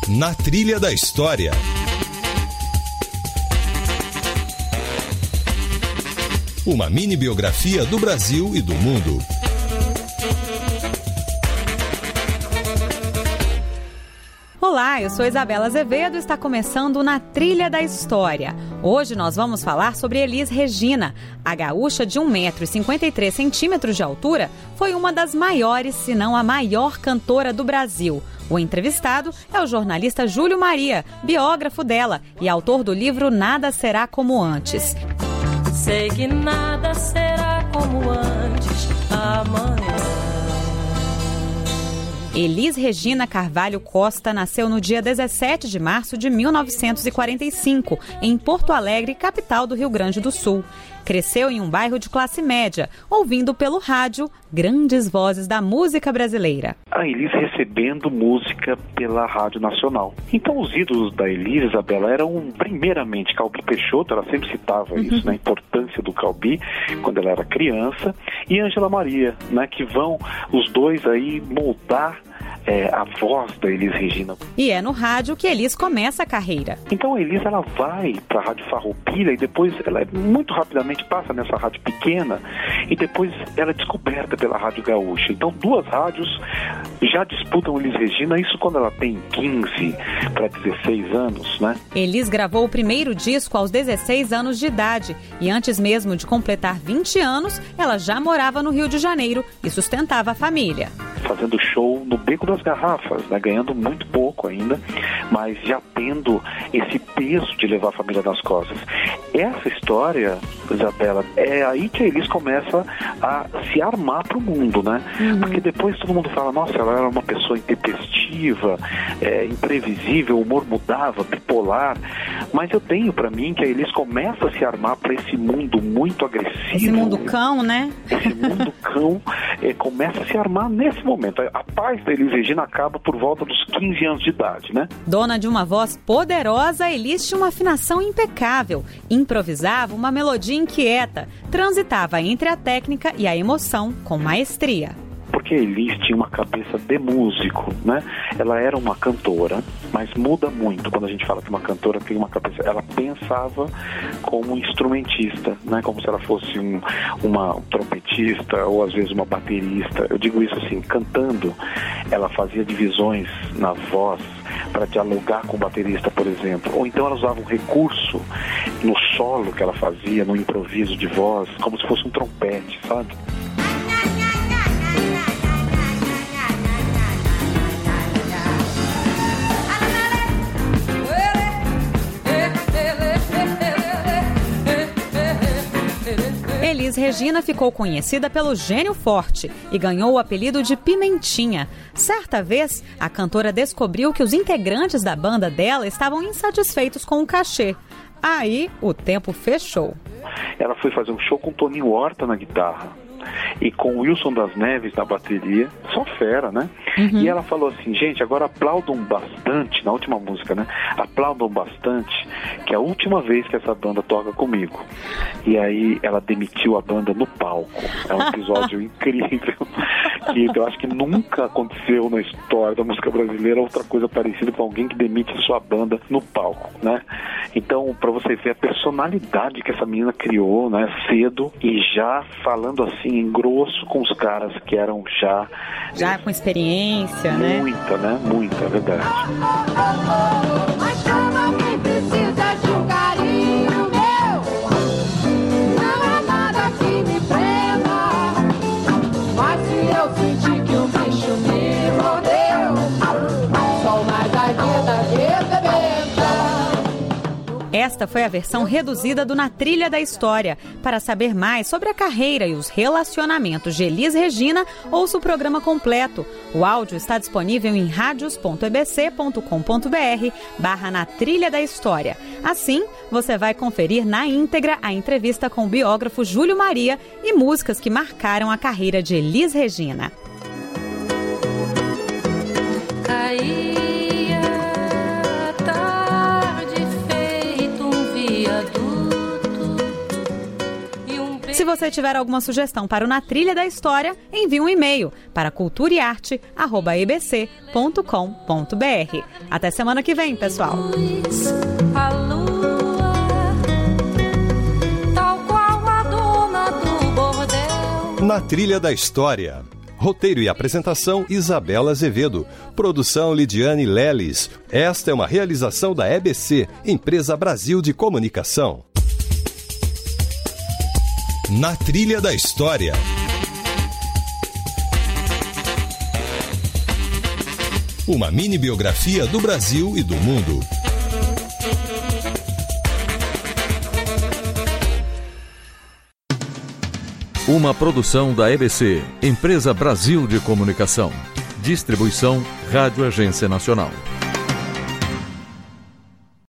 Na Trilha da História. Uma mini biografia do Brasil e do mundo. Olá, eu sou Isabela Azevedo e está começando Na Trilha da História. Hoje nós vamos falar sobre Elis Regina. A gaúcha de 1,53 m de altura foi uma das maiores, se não a maior cantora do Brasil. O entrevistado é o jornalista Júlio Maria, biógrafo dela e autor do livro Nada Será Como Antes. Sei que nada será como antes, amanhã. Elis Regina Carvalho Costa nasceu no dia 17 de março de 1945, em Porto Alegre, capital do Rio Grande do Sul. Cresceu em um bairro de classe média, ouvindo pelo rádio grandes vozes da música brasileira. A Elis recebendo música pela Rádio Nacional. Então os ídolos da Elis, Isabela, eram primeiramente Calbi Peixoto, ela sempre citava isso, a importância do Calbi, quando ela era criança, e Ângela Maria, que vão os dois aí moldar a voz da Elis Regina. E é no rádio que Elis começa a carreira. Então a Elis, ela vai para a Rádio Farroupilha e depois ela muito rapidamente passa nessa rádio pequena e depois ela é descoberta pela Rádio Gaúcha. Então duas rádios já disputam Elis Regina, isso quando ela tem 15 para 16 anos, Elis gravou o primeiro disco aos 16 anos de idade e antes mesmo de completar 20 anos, ela já morava no Rio de Janeiro e sustentava a família. Fazendo show no Beco das Garrafas, ganhando muito pouco ainda, mas já tendo esse peso de levar a família nas costas. Essa história, Isabela, é aí que a Elis começa a se armar para o mundo, Porque depois todo mundo fala, nossa, ela era uma pessoa intempestiva, imprevisível, o humor mudava, bipolar, mas eu tenho para mim que a Elis começa a se armar para esse mundo muito agressivo. Esse mundo cão, Esse mundo cão começa a se armar nesse momento. A paz da Elis Regina acaba por volta dos 15 anos de idade, Dona de uma voz poderosa, Elis tinha uma afinação impecável, improvisava uma melodia inquieta, transitava entre a técnica e a emoção com maestria. Porque a Elis tinha uma cabeça de músico, Ela era uma cantora, mas muda muito quando a gente fala que uma cantora tem uma cabeça. Ela pensava como instrumentista, Como se ela fosse uma trompetista ou às vezes uma baterista. Eu digo isso assim, cantando, ela fazia divisões na voz para dialogar com o baterista, por exemplo. Ou então ela usava um recurso no solo que ela fazia, no improviso de voz, como se fosse um trompete, sabe? Elis Regina ficou conhecida pelo gênio forte e ganhou o apelido de Pimentinha. Certa vez, a cantora descobriu que os integrantes da banda dela estavam insatisfeitos com o cachê. Aí, o tempo fechou. Ela foi fazer um show com Toninho Horta na guitarra e com Wilson das Neves na bateria, só fera, E ela falou assim, gente, agora aplaudam bastante, na última música, aplaudam bastante, que é a última vez que essa banda toca comigo. E aí ela demitiu a banda no palco. É um episódio incrível, que eu acho que nunca aconteceu na história da música brasileira outra coisa parecida com alguém que demite a sua banda no palco, Então, para você ver a personalidade que essa menina criou, cedo, e já falando assim em grosso com os caras que eram já com experiência, Muita, Muita, é verdade. Mas chama quem precisa de um carinho meu. Não há nada que me prenda. Mas se eu sentir que um bicho me mordeu, sou mais ardida que rebenta. Esta foi a versão reduzida do Na Trilha da História. Para saber mais sobre a carreira e os relacionamentos de Elis Regina, ouça o programa completo. O áudio está disponível em radios.ebc.com.br/Na Trilha da História. Assim, você vai conferir na íntegra a entrevista com o biógrafo Júlio Maria e músicas que marcaram a carreira de Elis Regina. Se você você tiver alguma sugestão para o Na Trilha da História, envie um e-mail para culturaearte@ebc.com.br. Até semana que vem, pessoal. A lua, tal qual a dona do bordel. Na Trilha da História. Roteiro e apresentação, Isabela Azevedo. Produção, Lidiane Leles. Esta é uma realização da EBC, Empresa Brasil de Comunicação. Na Trilha da História. Uma mini biografia do Brasil e do mundo. Uma produção da EBC, Empresa Brasil de Comunicação. Distribuição Rádio Agência Nacional.